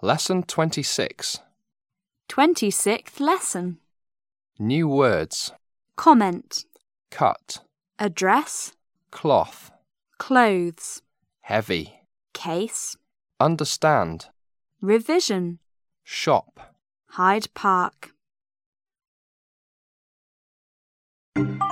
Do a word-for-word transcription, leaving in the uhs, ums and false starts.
Lesson twenty-six. twenty-sixth lesson. New words. Comment. Cut. Address. Cloth. Clothes. Heavy. Case. Understand. Revision. Shop. Hyde Park.